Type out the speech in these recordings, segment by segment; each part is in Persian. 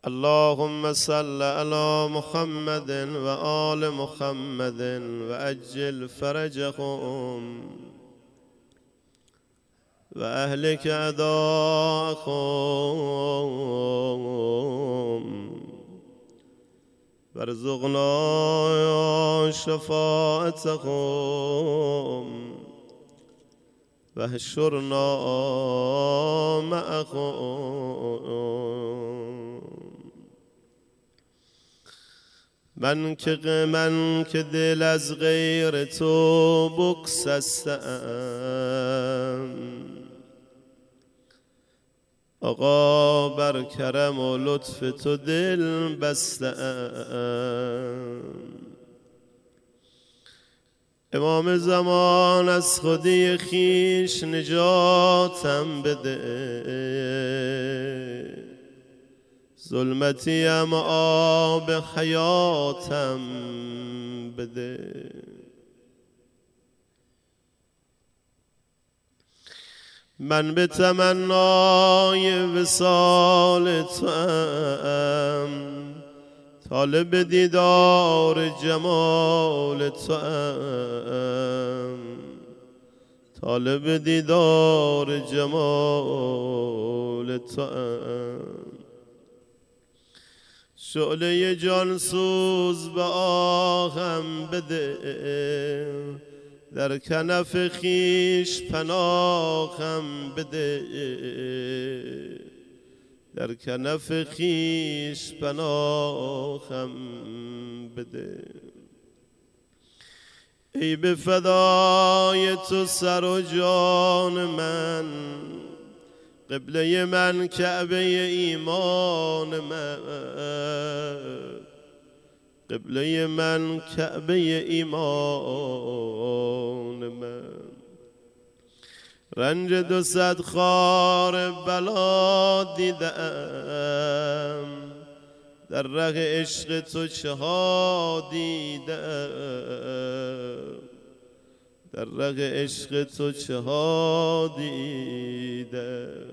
اللهم صل على محمد وآل محمد وأجل فرجهم وأهلك أعداءهم وارزقنا شفاعتهم واحشرنا معهم. من که دل از غیر تو بگسستم، آقا بر کرم و لطف تو دل بستم. امام زمان از خودی خیش نجاتم بده، ظلمتیم آب حیاتم بده. من به تمنای وصال توام، طالب دیدار جمال توام، طالب دیدار جمال توام. شعله جانسوز به آهم بده، در کنف خیش پناهم بده، در کنف خیش پناهم بده. ای به فدای تو سر و جان من، قبله من کعبه ایمان من، قبله من کعبه ایمان من. رنج 200 خار بلا دیدم، در ره عشق تو چه ها دیدم، در ره عشق تو چه ها دیدم.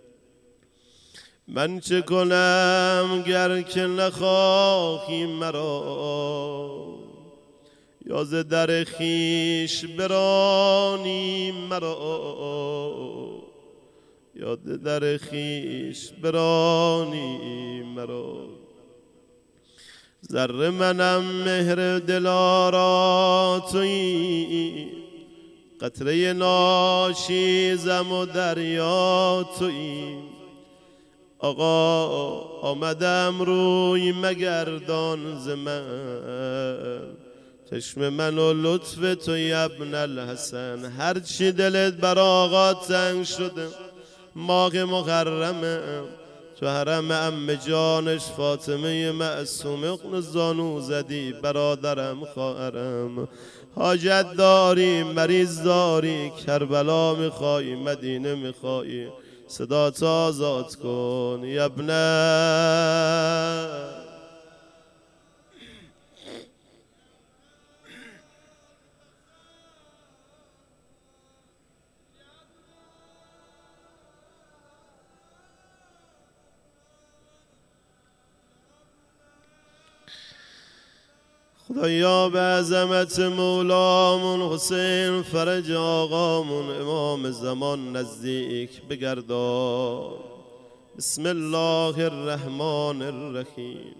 من چه کنم گر که نخواهی مرا، یا ز در خیش برانی مرا، یا ز در خیش برانی مرا. ذره منم مهر دلارا تویی، قطره ناشیزم و دریا تویی. آقا آمدم روی مگردان ز من، چشم من و لطف تو ابن الحسن. هرچی دلت بر آقا تنگ شده، ماه محرمه، تو حرم عمه جانش فاطمه معصوم اقن زانو زدی. برادرم خواهرم، حاجت داری، مریض داری، کربلا میخوایی، مدینه میخوایی، صدا تو آزاد کن ابنه. خدایا به عظمت مولامون حسین فرج آقامون امام زمان نزدیک بگردان. بسم الله الرحمن الرحیم.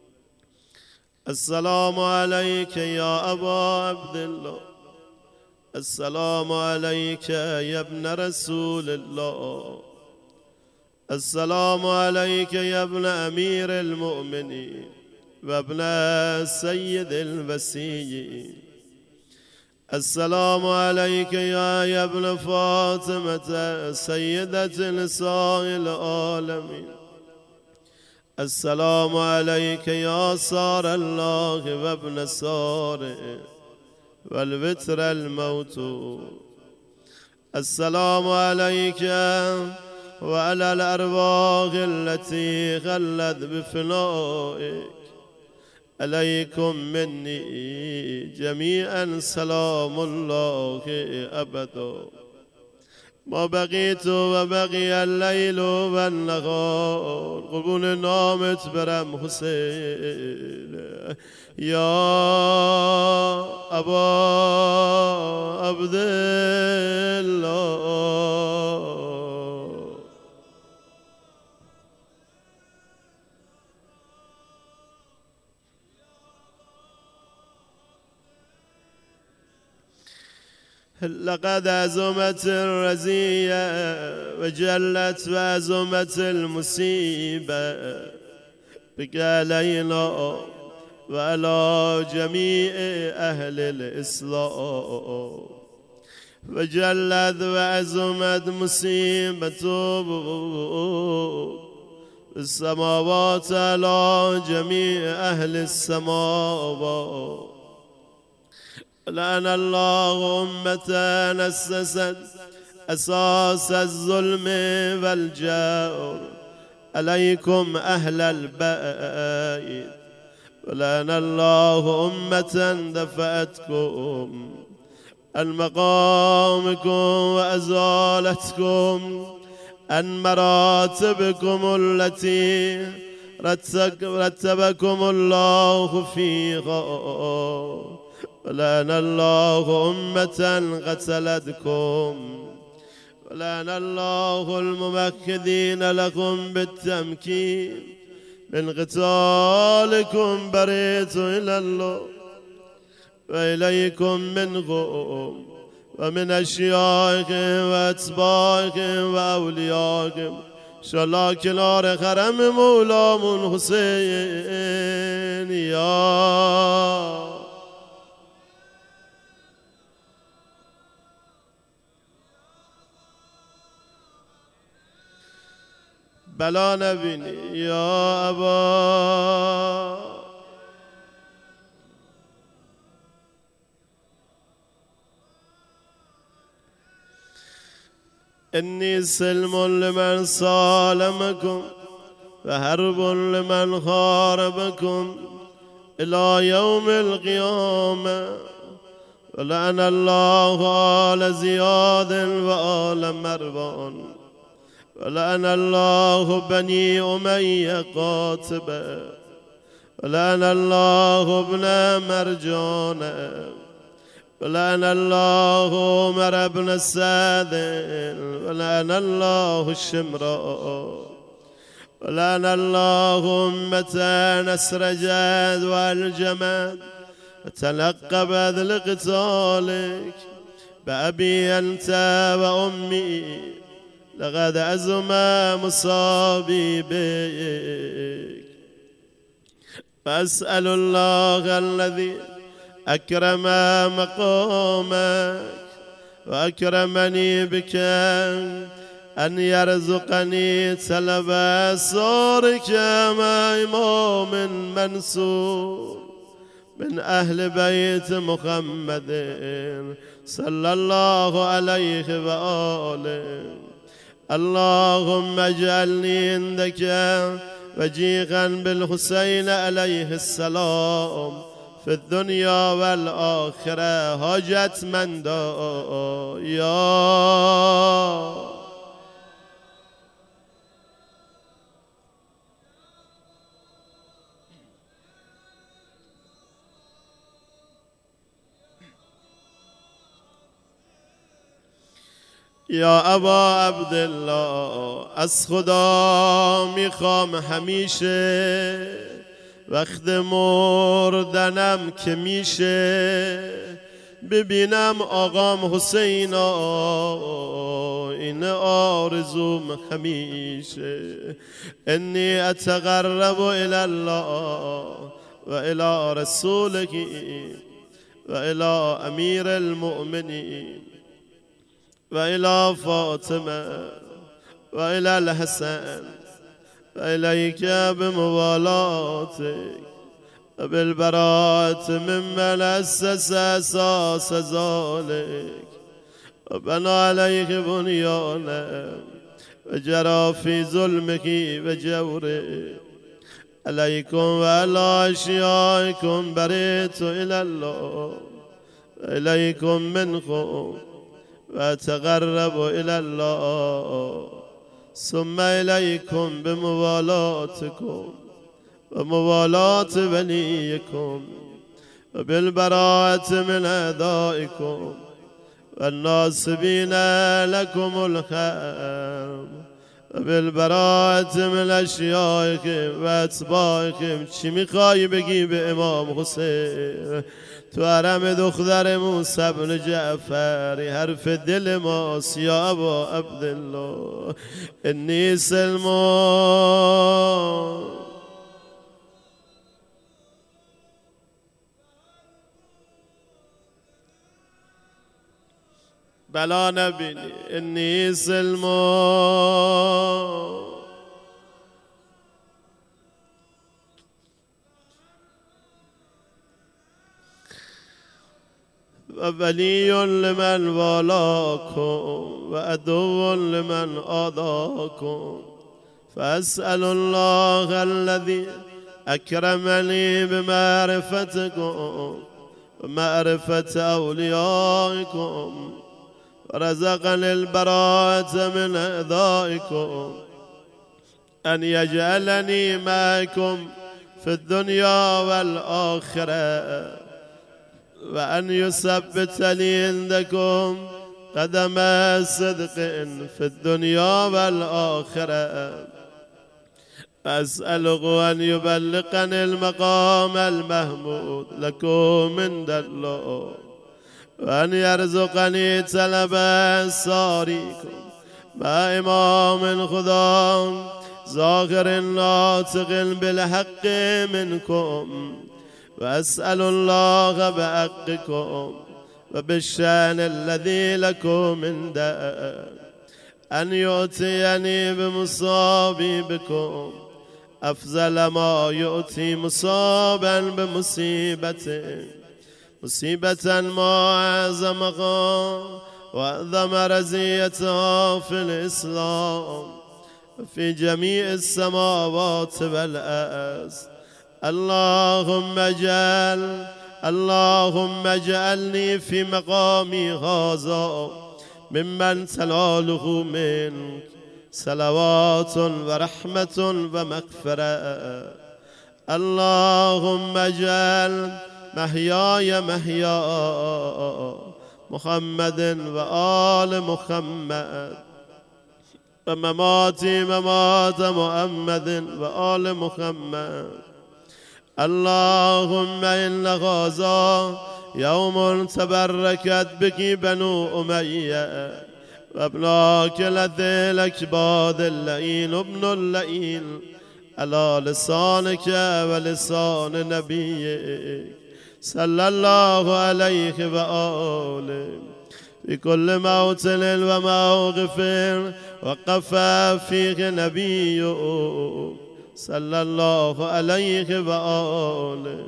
السلام علیک یا ابا عبدالله، السلام علیک یا ابن رسول الله، السلام علیک یا ابن امیر المؤمنین و ابن سید الوصی. السلام علیک یا ابن فاطمة سیدة نساء العالمین. السلام علیک یا سار الله و ابن ساره و الوتر الموت. السلام علیک و علی الارواح التي غلت بفنائک. علیکم منی جمیعا سلام الله ابدا. ما بقيت وبقي الليل والنهار قربون نامت برم حسين يا أبا عبد الله. لقد عزمت الرزية وجلت وعزمت المصيبة بك علينا وعلى جميع أهل الإسلام وجلت وعزمت مصيبة السماوات على جميع أهل السماوات. لأن الله أمة أسست أساس الظلم والجور عليكم أهل البيت. ولأن الله أمة دفعتكم عن مقامكم وأزالتكم عن مراتبكم التي رتبكم الله فيها. ولأن الله أمة قتلتكم. ولأن الله الممكدين لكم بالتمكين من قتالكم بريت إلى الله وإليكم منهم ومن أشيائكم وأتباعكم وأوليائكم شلا کنار خرم مولامون حسین یا بلا نبینی یا ابا. إني سلم لمن سالمكم وحرب لمن حاربكم إلى يوم القيامة. ولعن الله آل زياد وآل مروان. ولعن الله بني أمية قاتبة. ولعن الله ابن مرجان. ولعن الله عمر بن السعد. ولعن الله الشمراء. ولعن الله أمة نسرجاد والجماد وتلقبت لقتالك بأبي أنت وأمي لقد أزم مصابي بك. فأسأل الله الذي أكرم مقامك وأكرمني بك أن يرزقني سلب أسرارك مع إمام منصور من أهل بيت محمد صلى الله عليه وآله. اللهم اجعلني عندك وجيها بالحسين عليه السلام في الدنيا والآخرة حاجت من دا يا یا ابا عبدالله. از خدا میخوام همیشه وقت مردنم که میشه ببینم آقام حسین این آرزوم همیشه. انی اتقرب الی الله و الی رسوله و الی امیر المؤمنین و الی فاطمه و الی الحسن و الیک بموالاتک و بالبراءة ممن أسس أساس ذلك و بنا عليك بنيانه و جرى في ظلمه و جوره. عليكم وعلى أشيائكم بريت إلى الله و إليكم منكم وأتقرب إلى الله ثم إليكم بموالاتكم وموالاة بنيكم وبالبراءة من أعدائكم والناصبين لكم الخير وبالبراءة من أشيائكم وأتباعكم. چی میخوای بگی به امام حسین؟ تو حرم دختر موسی بن جعفر حرف دل ماست یا ابا عبدالله. انی سلمان بلا نبینی. انی سلمان و ولی لمن والاکم و عدو لمن آداکم فاسأل الله الذي اکرمنی بمعرفتکم و معرفت اولیائکم ورزقني البراءة من أعدائكم أن يجعلني معكم في الدنيا والآخرة وأن يثبت لي عندكم قدم صدق في الدنيا والآخرة. أسأله أن يبلغني المقام المحمود لكم عند الله وأن يرزقني طلب ساريكم مع إمام خدا ظاهر ناطق بالحق منكم. وأسأل الله بحقكم وبالشأن الذي لكم عنده أن يؤتيني بمصابي بكم أفضل ما يؤتي مصابا بمصيبته مصيبة ما أعظمها وأعظم رزيتها في الإسلام في جميع السماوات والأرض. اللهم اجعلني في مقامي هذا ممن تناله منك صلوات ورحمة ومغفرة. اللهم اجعل محياي محيا محمد وآل محمد ومماتي ممات محمد وآل محمد. اللهم إن هذا يوم تبركت بك بنو أمية وابناك الذي الأكباد اللئين ابن اللئين على لسانك ولسان نبيك صلى الله عليه وآله في كل موطن وموقف وقف فيه نبيه صلى الله عليه وآله.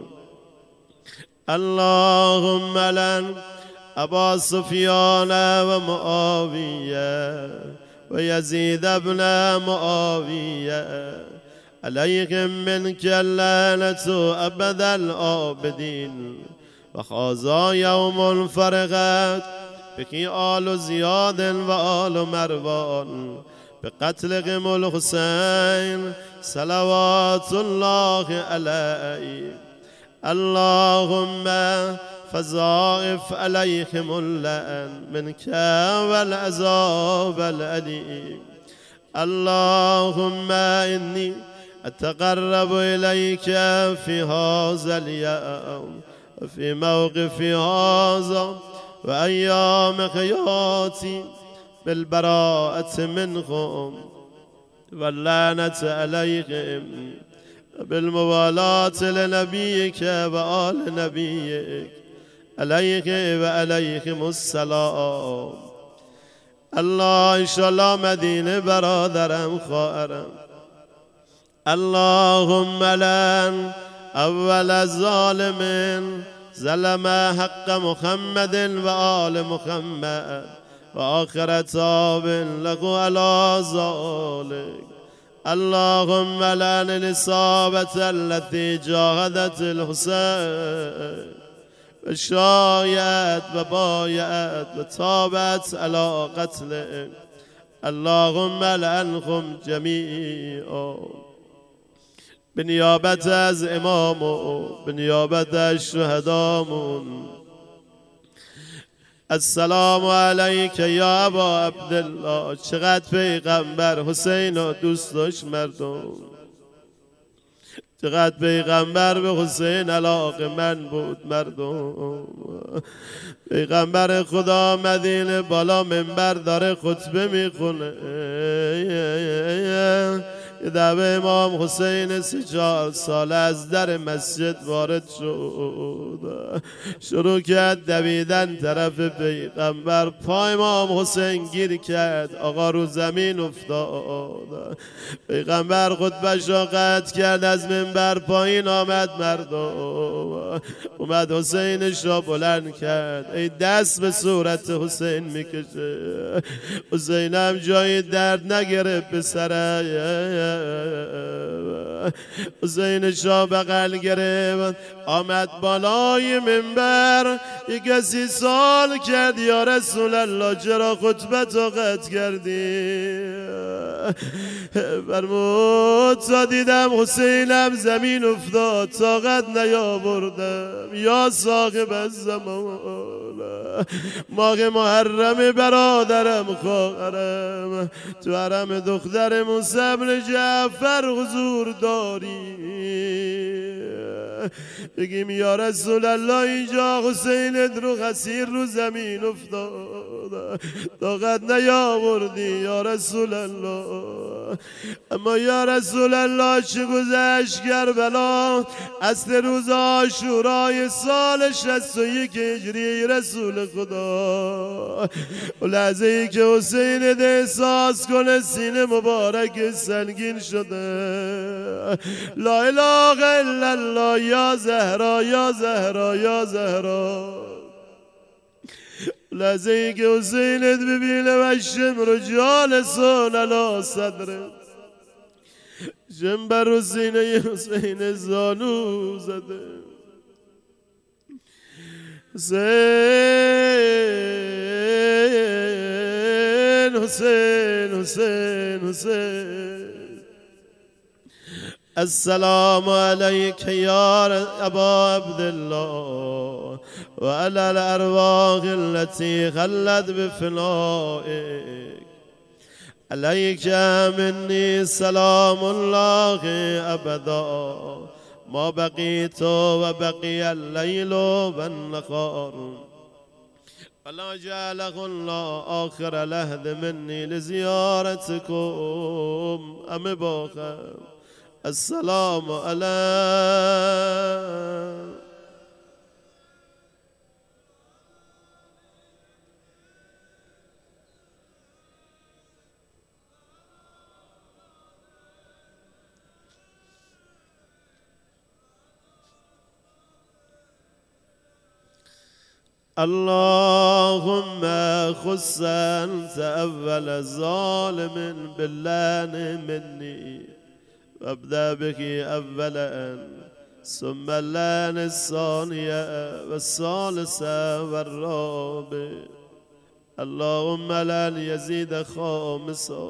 اللهم لن أبا سفيان ومعاوية ويزيد بن معاوية عليهم منك اللعنة أبد الآبدين. وهذا يوم فرغت بك آل زياد وآل مروان بقتلهم الحسين صلوات الله عليه. اللهم فضاعف عليهم اللعن منك والعذاب الأليم. اللهم إني أتقرب إليك في هذا اليوم وفي موقف هذا وأيام حياتي بالبراءة منهم واللعنة عليهم بالموالاة لنبيك وآل نبيك عليك وعليكم السلام. الله إن شاء الله مدينة برادرم خواهرم. اللهم لن أول الظالم ظلم حق محمد وآل محمد وآخر تاب له على ذلك. اللهم لعن الإصابة التي جاهدت الحسين و شاید و باید و تابت علی قتله. اللهم لعنهم جمیعا. به نیابت از امام و به نیابت از شهدامون، السلام علیک یا ابا عبدالله. چقدر پیغمبر حسین رو دوست داشت مردم، چقدر پیغمبر به حسین علاقه‌مند بود مردم. پیغمبر خدا مدینه بالا منبر داره خطبه میخونه، یه دفعه امام حسین 3-4 ساله از در مسجد وارد شد، شروع کرد دویدن طرف پیغمبر. پای امام حسین گیر کرد، آقا رو زمین افتاد. پیغمبر خطبه‌اش را قطع کرد، از منبر پایین آمد مردم، اومد حسینش را بلند کرد. ای دست به صورت حسین میکشه، حسینم جای درد نگرفت به سره. حسینش را بغل گرفت، آمد بالای منبر. یک کسی سوال کرد یا رسول الله چرا خطبت قطع کردی؟ فرمود تا دیدم حسینم زمین افتاد طاقت نیاوردم. یا صاحب الزمان، ماه محرم برادرم خواهرم، تو حرم دختر موسی بن جعفر حضور داری. بگیم یا رسول الله اینجا حسین رو غسیر رو زمین افتاد، طاقت نیاوردی یا رسول الله. اما یا رسول الله چه گذشت کربلا؟ اصل روز عاشورای سال 61 هجری رسول خدا، و لحظه ای که حسین ده احساس کنه سینه مبارک سنگین شده، لا اله الا الله یا زهرا یا زهرا یا زهرا. لحظه ای که حسینت ببینه و شمر جالسون علی صدره، جنب بر سینه حسین زانو زده. حسین حسین حسین حسین. السلام علیک یا ابا عبدالله و علی الارواح التي خلت بفنائک. علیک منی سلام الله ابدا ما بقیت و بقی اللیل و النهار. ولا جعله الله آخر العهد منی لزیارتکم. ام باخم السلام علیکم. اللهم خص أنت أول ظالم باللعن مني، وابدأ به أولا ثم اللعن الثانية والثالثة والرابع. اللهم لعن يزيد خامسا،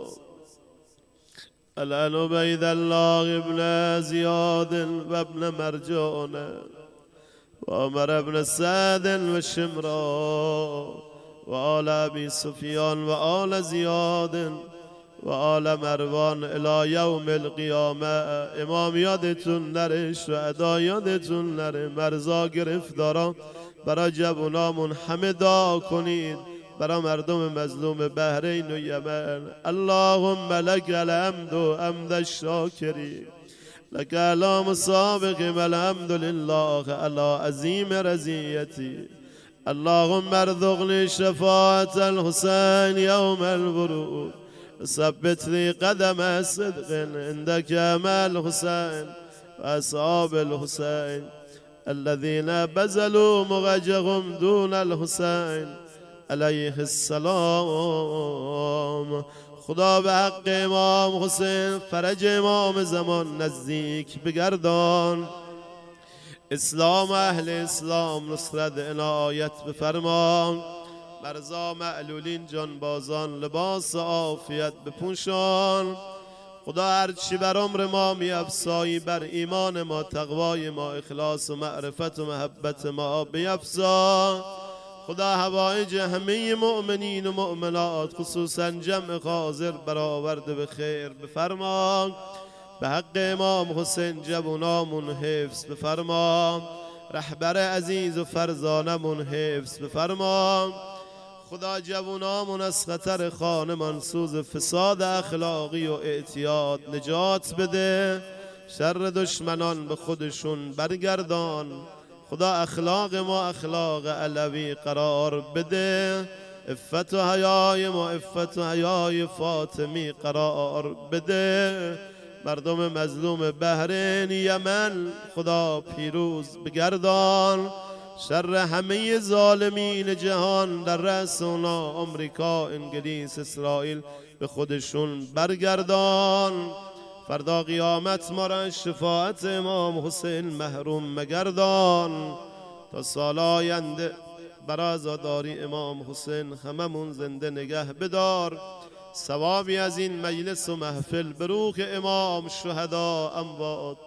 لعن عبيد الله بن زياد وابن مرجان وعمر بن سعد وشمرا وآل أبي سفيان وآل زياد وآل مروان إلى يوم القيامة. امام یادتون نره، شهدا یادتون نره، مرزا گرفتاران برای جوانامون همه دعا کنید، برای مردم مظلوم بحرین و یمن. اللهم لك الحمد حمد الشاکرین، لك علام سابق والحمد لله على عظیم رضیتی. اللهم ارزقني شفاعة الحسين يوم الورود، ثبت لي قدم صدق عندك مع الحسين وأصحاب الحسين الذين بذلوا مغجهم دون الحسين عليه السلام. خدا به حق امام حسین فرج امام زمان نزدیک بگردان. اسلام اهل اسلام نصرت عنایت بفرمان. مرزا معلولین جانبازان لباس عافیت بپوشان. خدا هرچی بر عمر ما میافزایی بر ایمان ما، تقوای ما، اخلاص و معرفت و محبت ما بیفزا. خدا حوائج همه مؤمنین و مؤمنات خصوصا جمع حاضر برآورده به خیر بفرما. به حق امام حسین جوانامون حفظ بفرما. رهبر عزیز و فرزانمون حفظ بفرما. خدا جوانامون از خطر خانمان سوز فساد اخلاقی و اعتیاد نجات بده. شر دشمنان به خودشون برگردان. خدا اخلاق ما اخلاق علوی قرار بده. عفت و حیای ما عفت و حیای فاطمی قرار بده. مردم مظلوم بحرین یمن خدا پیروز بگردان. شر همه ظالمین جهان در رأس اونا آمریکا، انگلیس، اسرائیل به خودشون برگردان. فردا قیامت ما را شفاعت امام حسین محروم مگردان. تا سال آینده بر عزاداری امام حسین هممون زنده نگه بدار. ثوابی از این مجلس و محفل به روح امام، شهدا، اموات،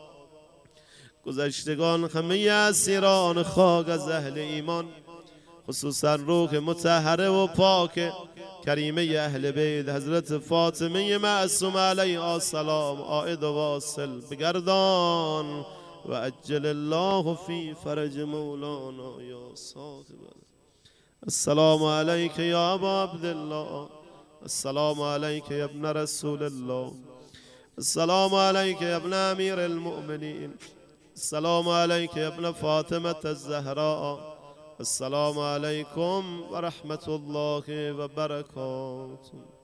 گذشتگان، همه اسیران خاک از اهل ایمان، خصوصا روح مطهره و پاک کریمه اهل بیت حضرت فاطمه معصومه علیها السلام عائد و واصل بگردان. و عجل الله فی فرج مولانا یا صاحب. السلام علیک یا ابا عبدالله. السلام علیک یا ابن رسول الله. السلام علیک یا ابن امیر المؤمنین. السلام علیک یا ابن فاطمه الزهراء. السلام علیکم و رحمت الله و برکاته.